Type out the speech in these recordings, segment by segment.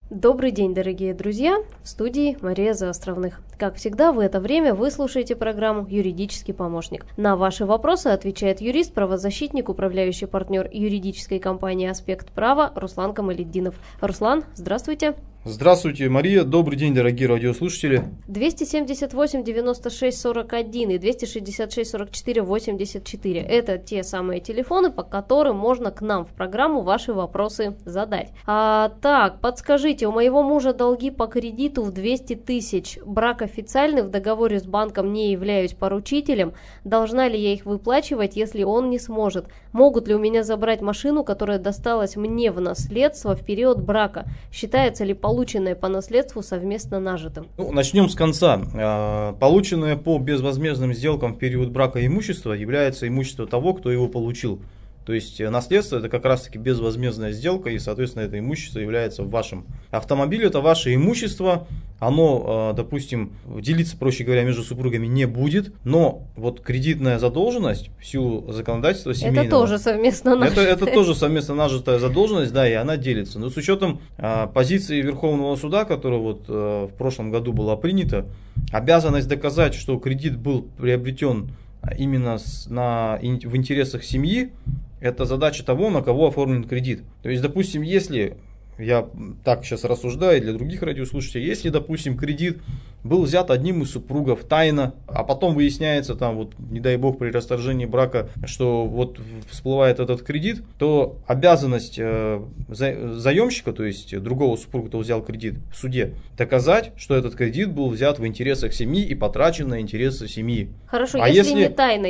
Добрый день, дорогие друзья! В студии Мария Заостровных. Как всегда, в это время вы слушаете программу «Юридический помощник». На ваши вопросы отвечает юрист, правозащитник, управляющий партнер юридической компании «Аспект права» Руслан Камалетдинов. Руслан, здравствуйте! Здравствуйте, Мария. Добрый день, дорогие радиослушатели. 278 96 41 и 266 44 84 – это те самые телефоны, по которым можно к нам в программу ваши вопросы задать. Так, подскажите, у моего мужа долги по кредиту в 200 тысяч. Брак официальный, в договоре с банком не являюсь поручителем. Должна ли я их выплачивать, если он не сможет? Могут ли у меня забрать машину, которая досталась мне в наследство в период брака? Считается ли полученное по наследству совместно нажитым? Начнем с конца. Полученное по безвозмездным сделкам в период брака имущество является имущество того, кто его получил. То есть наследство — это как раз таки безвозмездная сделка, и, соответственно, это имущество является вашим. Автомобиль — это ваше имущество, оно, допустим, делиться, проще говоря, между супругами не будет, но вот кредитная задолженность в силу законодательства семейного... Это тоже совместно нажитая. Это тоже совместно нажитая задолженность, да, и она делится. Но с учетом позиции Верховного суда, которая вот в прошлом году была принята, обязанность доказать, что кредит был приобретен именно в интересах семьи, это задача того, на кого оформлен кредит. То есть, допустим, если, я так сейчас рассуждаю для других радиослушателей, если, допустим, кредит был взят одним из супругов тайно, а потом выясняется, там, вот, не дай бог, при расторжении брака, что вот всплывает этот кредит, то обязанность заемщика, то есть другого супруга, кто взял кредит, в суде, доказать, что этот кредит был взят в интересах семьи и потрачен на интересы семьи. Хорошо, если не тайно,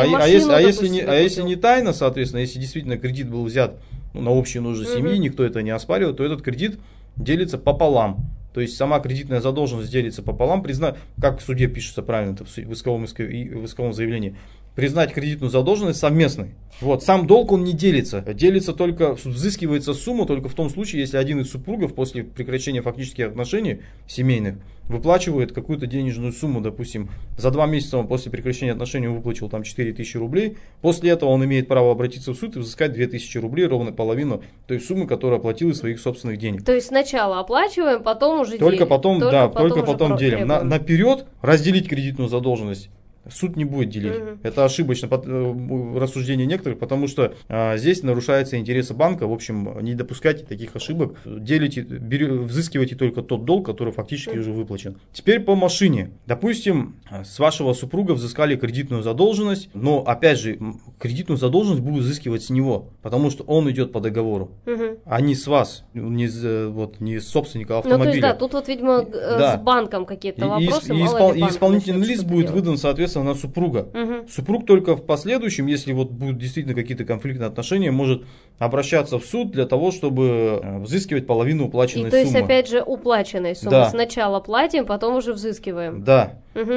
если не тайно, соответственно, если действительно кредит был взят на общие нужды семьи, никто это не оспаривает, то этот кредит делится пополам. То есть сама кредитная задолженность делится пополам, как в суде пишется правильно, это в исковом заявлении, признать кредитную задолженность совместной. Вот, сам долг он не делится, взыскивается сумма только в том случае, если один из супругов после прекращения фактических отношений семейных выплачивает какую-то денежную сумму, допустим, за 2 месяца он после прекращения отношений выплатил там 4000 рублей, после этого он имеет право обратиться в суд и взыскать 2000 рублей, ровно половину той суммы, которую оплатил из своих собственных денег. То есть сначала оплачиваем, потом уже делим. Только потом делим. Наперед разделить кредитную задолженность суд не будет делить. Это ошибочно рассуждение некоторых, потому что здесь нарушаются интересы банка. В общем, не допускайте таких ошибок. Взыскивайте только тот долг, который фактически уже выплачен. Теперь по машине. Допустим, с вашего супруга взыскали кредитную задолженность, но опять же, кредитную задолженность будут взыскивать с него, потому что он идет по договору, а не с вас, не с собственника автомобиля. Ну, то есть, да, тут вот, видимо, с банком какие-то вопросы. И исполнительный лист будет выдан, соответственно, на супруга. Супруг только в последующем, если вот будут действительно какие-то конфликтные отношения, может обращаться в суд для того, чтобы взыскивать половину уплаченной суммы. То есть, опять же, уплаченной суммы. Да. Сначала платим, потом уже взыскиваем. Да.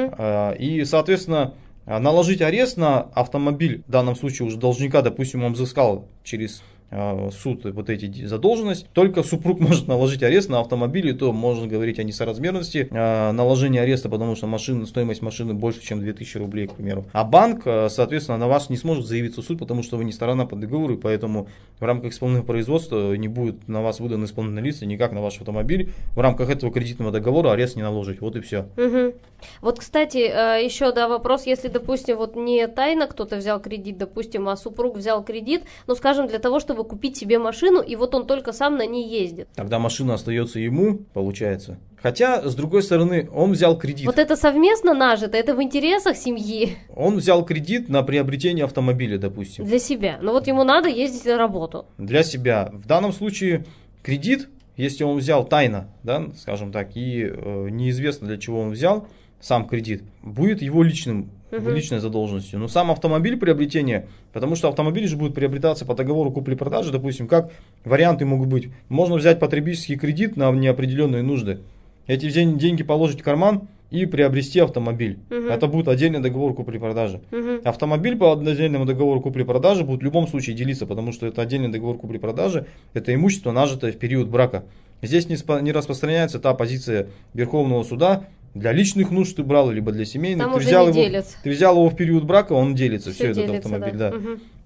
И, соответственно, наложить арест на автомобиль, в данном случае уже должника, допустим, он взыскал через суд вот эти задолженности, только супруг может наложить арест на автомобиль, и то можно говорить о несоразмерности наложения ареста, потому что стоимость машины больше, чем 2000 рублей, к примеру. А банк, соответственно, на вас не сможет заявиться в суд, потому что вы не сторона по договору, и поэтому в рамках исполнительного производства не будет на вас выдан исполнительный лист, и никак на ваш автомобиль в рамках этого кредитного договора арест не наложить. Вот и все. Вот, кстати, еще вопрос, если, допустим, вот не тайно кто-то взял кредит, допустим, а супруг взял кредит, ну, скажем, для того, чтобы купить себе машину, и вот он только сам на ней ездит. Тогда машина остается ему, получается. Хотя, с другой стороны, он взял кредит. Вот это совместно нажито, это в интересах семьи. Он взял кредит на приобретение автомобиля, допустим. Для себя. Но вот ему надо ездить на работу. Для себя. В данном случае кредит, если он взял тайно, да, скажем так, и неизвестно, для чего он взял сам кредит, будет его личной задолженностью. Но сам автомобиль приобретения, потому что автомобиль же будет приобретаться по договору купли-продажи, допустим, как варианты могут быть. Можно взять потребительский кредит на неопределенные нужды. Эти деньги положить в карман и приобрести автомобиль. Это будет отдельный договор купли-продажи. Автомобиль по отдельному договору купли-продажи будет в любом случае делиться, потому что это отдельный договор купли-продажи, это имущество, нажитое в период брака. Здесь не распространяется та позиция Верховного суда, для личных нужд ты брал, либо для семейных. Ты взял его в период брака, он делится, все этот автомобиль. Да.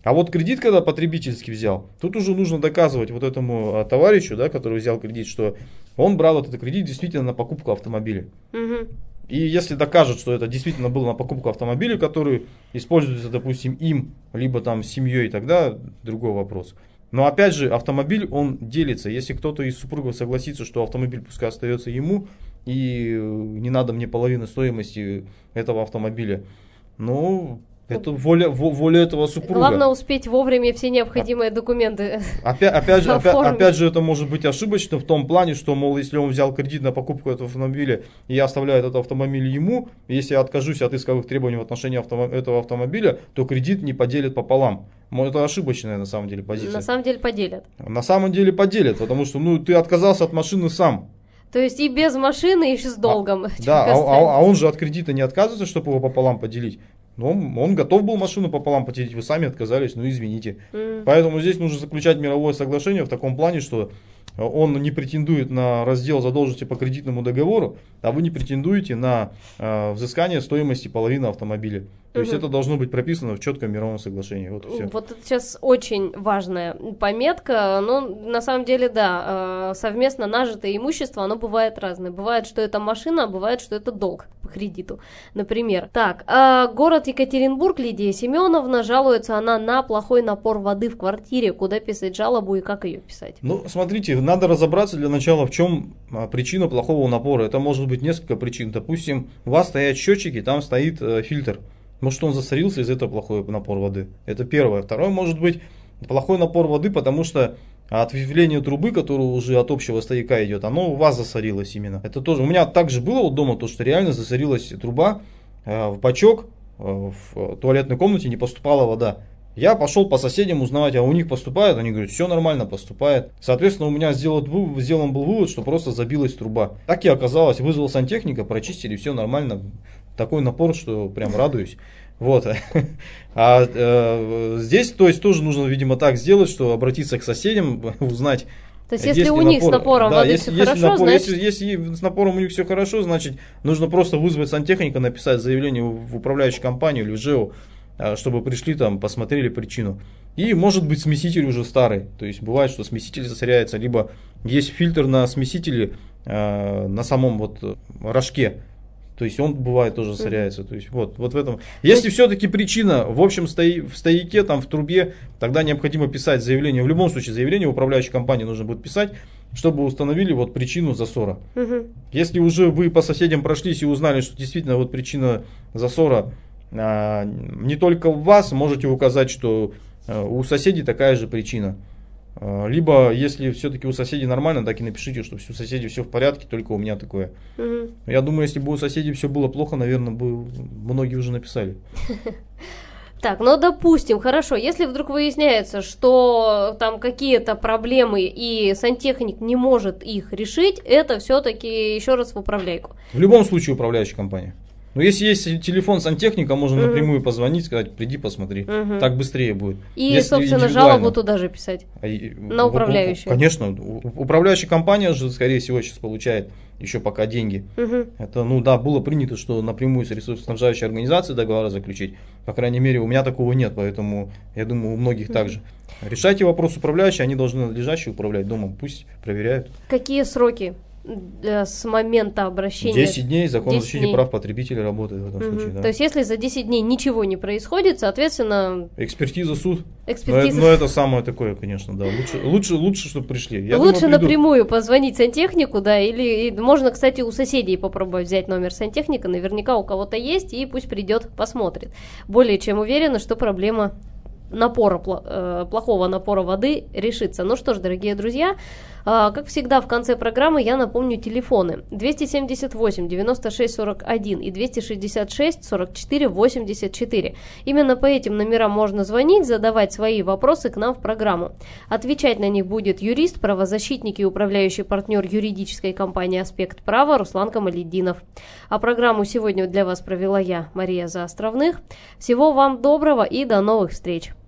А вот кредит, когда потребительский взял, тут уже нужно доказывать вот этому товарищу, да, который взял кредит, что он брал этот кредит действительно на покупку автомобиля. Угу. И если докажет, что это действительно было на покупку автомобиля, который используется, допустим, им, либо там семьей, тогда другой вопрос. Но опять же, автомобиль, он делится. Если кто-то из супругов согласится, что автомобиль пускай остается ему, и не надо мне половины стоимости этого автомобиля, ну, это воля этого супруга. Главное успеть вовремя все необходимые документы. Опять же, это может быть ошибочно в том плане, что, мол, если он взял кредит на покупку этого автомобиля, и я оставляю этот автомобиль ему, если я откажусь от исковых требований в отношении этого автомобиля, то кредит не поделят пополам. Это ошибочная на самом деле позиция. На самом деле поделят. На самом деле поделят, потому что ты отказался от машины сам. То есть и без машины, и с долгом. А он же от кредита не отказывается, чтобы его пополам поделить. Но он готов был машину пополам поделить, вы сами отказались, ну извините. Поэтому здесь нужно заключать мировое соглашение в таком плане, что он не претендует на раздел задолженности по кредитному договору, а вы не претендуете на взыскание стоимости половины автомобиля. То есть это должно быть прописано в четком мировом соглашении. Вот, все. Вот это сейчас очень важная пометка. Но на самом деле, да, совместно нажитое имущество, оно бывает разное. Бывает, что это машина, а бывает, что это долг по кредиту, например. Так, город Екатеринбург, Лидия Семеновна, жалуется она на плохой напор воды в квартире. Куда писать жалобу и как ее писать? Ну, смотрите, надо разобраться для начала, в чем причина плохого напора. Это может быть несколько причин. Допустим, у вас стоят счетчики, там стоит фильтр. Может, он засорился, из-за этого плохой напор воды. Это первое. Второе, может быть, плохой напор воды, потому что ответвление трубы, которое уже от общего стояка идет, оно у вас засорилось именно. Это тоже. У меня также было вот дома, то, что реально засорилась труба, в бачок, в туалетной комнате не поступала вода. Я пошел по соседям узнавать, а у них поступает? Они говорят, все нормально, поступает. Соответственно, у меня сделан был вывод, что просто забилась труба. Так и оказалось, вызвал сантехника, прочистили, все нормально. Такой напор, что прям радуюсь. Вот. Здесь, то есть, тоже нужно, видимо, так сделать, что обратиться к соседям, узнать. То есть, если у них с напором воды все хорошо, значит... Если с напором у них все хорошо, значит, нужно просто вызвать сантехника, написать заявление в управляющую компанию или в ЖЭО, чтобы пришли там, посмотрели причину. И может быть смеситель уже старый. То есть бывает, что смеситель засоряется, либо есть фильтр на смесителе на самом вот рожке. То есть он бывает тоже засоряется. То есть вот в этом. Если все-таки причина в общем в стояке, там в трубе, тогда необходимо писать заявление. В любом случае заявление в управляющей компании нужно будет писать, чтобы установили вот причину засора. Если уже вы по соседям прошлись и узнали, что действительно вот причина засора не только у вас, можете указать, что у соседей такая же причина. Либо, если все-таки у соседей нормально, так и напишите, что у соседей все в порядке, только у меня такое. Я думаю, если бы у соседей все было плохо, наверное, бы многие уже написали. Так, ну допустим, хорошо, если вдруг выясняется, что там какие-то проблемы и сантехник не может их решить, это все-таки еще раз в управляйку. В любом случае управляющая компания. Но если есть телефон сантехника, можно напрямую позвонить, сказать, приди, посмотри. Так быстрее будет. И, если собственно, жалобу туда же писать. На управляющую. Конечно. Управляющая компания же, скорее всего, сейчас получает еще пока деньги. Это, было принято, что напрямую с ресурсоснабжающей организацией договора заключить. По крайней мере, у меня такого нет, поэтому я думаю, у многих так же. Решайте вопрос управляющие, они должны надлежаще управлять домом, пусть проверяют. Какие сроки с момента обращения? 10 дней, закон о защите прав потребителя работает в этом случае. Да. То есть, если за 10 дней ничего не происходит, соответственно... Экспертиза, суд. Но это самое такое, конечно, да. Лучше, чтобы пришли. Лучше напрямую позвонить сантехнику, да, или можно, кстати, у соседей попробовать взять номер сантехника, наверняка у кого-то есть, и пусть придет, посмотрит. Более чем уверена, что проблема плохого напора воды решится. Ну что ж, дорогие друзья, как всегда в конце программы я напомню телефоны 278 96 41 и 266 44 84. Именно по этим номерам можно звонить, задавать свои вопросы к нам в программу. Отвечать на них будет юрист, правозащитник и управляющий партнер юридической компании «Аспект права» Руслан Камалетдинов. А программу сегодня для вас провела я, Мария Заостровных. Всего вам доброго и до новых встреч!